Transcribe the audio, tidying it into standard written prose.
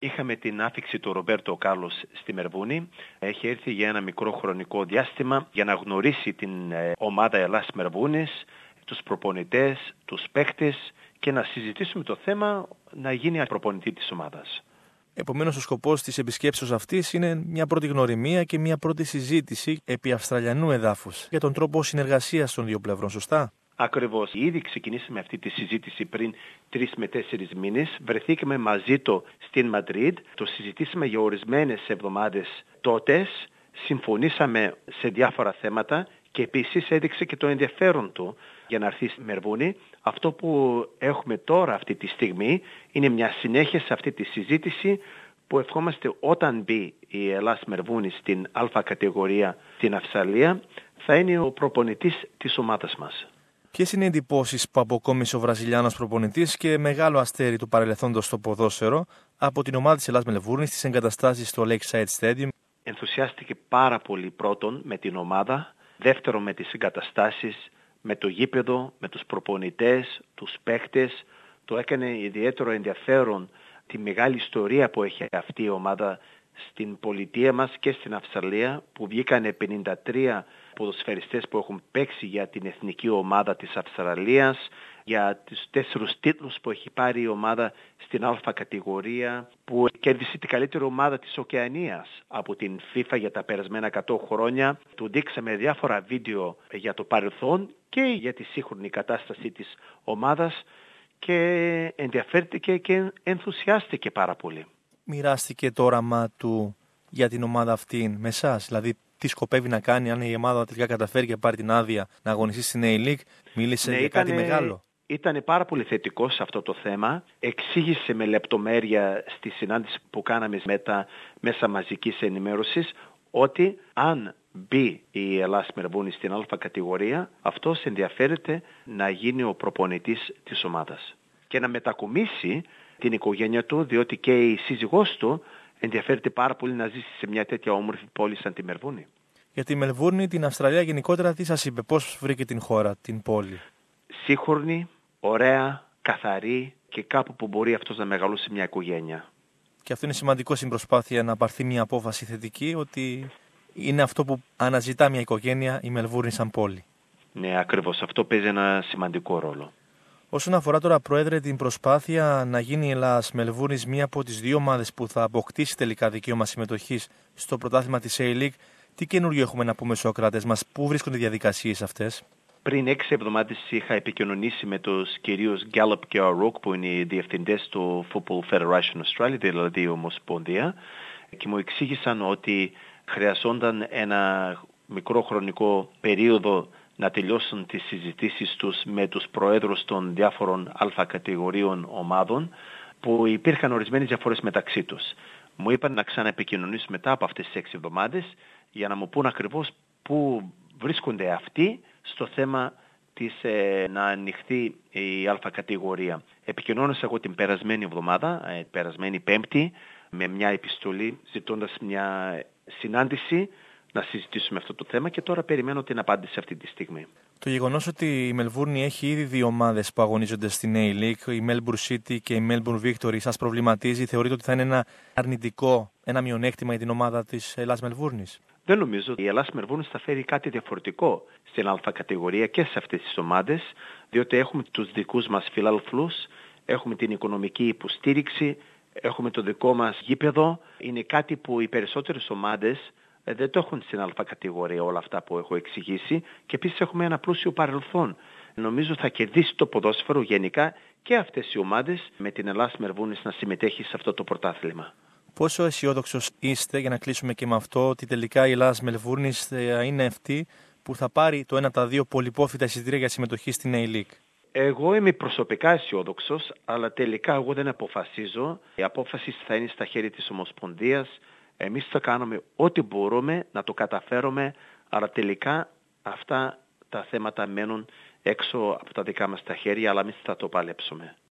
Είχαμε την άφιξη του Ρομπέρτο Κάρλος στη Μελβούρνη. Έχει έρθει για ένα μικρό χρονικό διάστημα για να γνωρίσει την ομάδα Ελλάς Μελβούρνης, τους προπονητές, τους παίκτες και να συζητήσουμε το θέμα να γίνει προπονητή της ομάδας. Επομένως, ο σκοπός της επισκέψεως αυτής είναι μια πρώτη γνωριμία και μια πρώτη συζήτηση επί Αυστραλιανού εδάφους για τον τρόπο συνεργασίας των δύο πλευρών, σωστά? Ακριβώς. Ήδη ξεκινήσαμε αυτή τη συζήτηση πριν 3 με 4 μήνες. Βρεθήκαμε μαζί του στην Μαδρίτ. Το συζητήσαμε για ορισμένες εβδομάδες τότε. Συμφωνήσαμε σε διάφορα θέματα και επίσης έδειξε και το ενδιαφέρον του για να έρθει στη Μελβούρνη. Αυτό που έχουμε τώρα αυτή τη στιγμή είναι μια συνέχεια σε αυτή τη συζήτηση που ευχόμαστε όταν μπει η Ελλάς Μελβούρνη στην Α κατηγορία στην Αυστραλία θα είναι ο προπονητής της ομάδας μας. Ποιες είναι οι εντυπώσεις που αποκόμισε ο Βραζιλιάνος προπονητής και μεγάλο αστέρι του παρελθόντος στο ποδόσφαιρο από την ομάδα της Ελλάς Μελβούρνης στις εγκαταστάσεις στο Lakeside Stadium? Ενθουσιάστηκε πάρα πολύ πρώτον με την ομάδα, δεύτερον με τις εγκαταστάσεις, με το γήπεδο, με τους προπονητές, τους παίκτες. Το έκανε ιδιαίτερο ενδιαφέρον τη μεγάλη ιστορία που έχει αυτή η ομάδα στην πολιτεία μας και στην Αυστραλία, που βγήκανε 53 ποδοσφαιριστές που έχουν παίξει για την εθνική ομάδα της Αυστραλίας, για τους 4 τίτλους που έχει πάρει η ομάδα στην Α κατηγορία, που κέρδισε την καλύτερη ομάδα της Οκεανίας από την FIFA για τα περασμένα 100 χρόνια. Του δείξαμε διάφορα βίντεο για το παρελθόν και για τη σύγχρονη κατάσταση της ομάδας και ενδιαφέρθηκε και ενθουσιάστηκε πάρα πολύ. Μοιράστηκε το όραμά του για την ομάδα αυτή με εσάς? Δηλαδή, τι σκοπεύει να κάνει αν η ομάδα τελικά καταφέρει και πάρει την άδεια να αγωνιστεί στην A-League? Μίλησε για κάτι μεγάλο? Ήταν πάρα πολύ θετικό σε αυτό το θέμα. Εξήγησε με λεπτομέρεια στη συνάντηση που κάναμε με τα μέσα μαζικής ενημέρωσης ότι αν μπει η Ελλάς Μελβούρνη στην Α κατηγορία, αυτός ενδιαφέρεται να γίνει ο προπονητής της ομάδας και να μετακομίσει την οικογένεια του, διότι και η σύζυγός του ενδιαφέρεται πάρα πολύ να ζήσει σε μια τέτοια όμορφη πόλη σαν τη Μελβούρνη. Για τη Μελβούρνη, την Αυστραλία γενικότερα, τι σας είπε, πώς βρήκε την χώρα, την πόλη? Σύγχρονη, ωραία, καθαρή και κάπου που μπορεί αυτός να μεγαλώσει μια οικογένεια. Και αυτό είναι σημαντικό στην προσπάθεια να πάρθει μια απόφαση θετική, ότι είναι αυτό που αναζητά μια οικογένεια, η Μελβούρνη σαν πόλη. Ναι, ακριβώς. Αυτό παίζει ένα σημαντικό ρόλο. Όσον αφορά τώρα, Πρόεδρε, την προσπάθεια να γίνει η Ελλάς Μελβούρνης μία από τις δύο ομάδες που θα αποκτήσει τελικά δικαίωμα συμμετοχής στο πρωτάθλημα της A-League, τι καινούριο έχουμε να πούμε στους ακροατές μας, πού βρίσκονται οι διαδικασίες αυτές? Πριν 6 εβδομάδες είχα επικοινωνήσει με τους κυρίους Gallup και O'Rourke, που είναι οι διευθυντές του Football Federation Australia, δηλαδή η Ομοσπονδία, και μου εξήγησαν ότι χρειαζόταν ένα μικρό χρονικό περίοδο να τελειώσουν τις συζητήσεις τους με τους προέδρους των διάφορων Α κατηγορίων ομάδων, που υπήρχαν ορισμένες διαφορές μεταξύ τους. Μου είπαν να ξαναεπικοινωνήσω μετά από αυτές τις 6 εβδομάδες για να μου πούν ακριβώς πού βρίσκονται αυτοί στο θέμα της να ανοιχθεί η Α κατηγορία. Επικοινώνησα εγώ την περασμένη εβδομάδα, περασμένη Πέμπτη, με μια επιστολή ζητώντας μια συνάντηση να συζητήσουμε αυτό το θέμα και τώρα περιμένω την απάντηση αυτή τη στιγμή. Το γεγονός ότι η Μελβούρνη έχει ήδη δύο ομάδες που αγωνίζονται στην A-League, η Melbourne City και η Melbourne Victory, σας προβληματίζει? Θεωρείτε ότι θα είναι ένα αρνητικό, ένα μειονέκτημα για την ομάδα της Ελλάς Μελβούρνης? Δεν νομίζω. Η Ελλάς Μελβούρνης θα φέρει κάτι διαφορετικό στην Α κατηγορία και σε αυτές τις ομάδες, διότι έχουμε τους δικούς μας φιλάλφλους, έχουμε την οικονομική υποστήριξη, έχουμε το δικό μας γήπεδο. Είναι κάτι που οι περισσότερες ομάδες δεν το έχουν στην Α κατηγορία, όλα αυτά που έχω εξηγήσει, και επίσης έχουμε ένα πλούσιο παρελθόν. Νομίζω θα κερδίσει το ποδόσφαιρο γενικά και αυτές οι ομάδες με την Ελλάς Μελβούρνης να συμμετέχει σε αυτό το πρωτάθλημα. Πόσο αισιόδοξος είστε, για να κλείσουμε και με αυτό, ότι τελικά η Ελλάς Μελβούρνης είναι αυτή που θα πάρει το ένα από τα δύο πολυπόφητα εισιτήρια για συμμετοχή στην A-League? Εγώ είμαι προσωπικά αισιόδοξος, αλλά τελικά εγώ δεν αποφασίζω. Η απόφαση θα είναι στα χέρια της Ομοσπονδίας. Εμείς θα κάνουμε ό,τι μπορούμε να το καταφέρουμε, αλλά τελικά αυτά τα θέματα μένουν έξω από τα δικά μας τα χέρια, αλλά εμείς θα το παλέψουμε.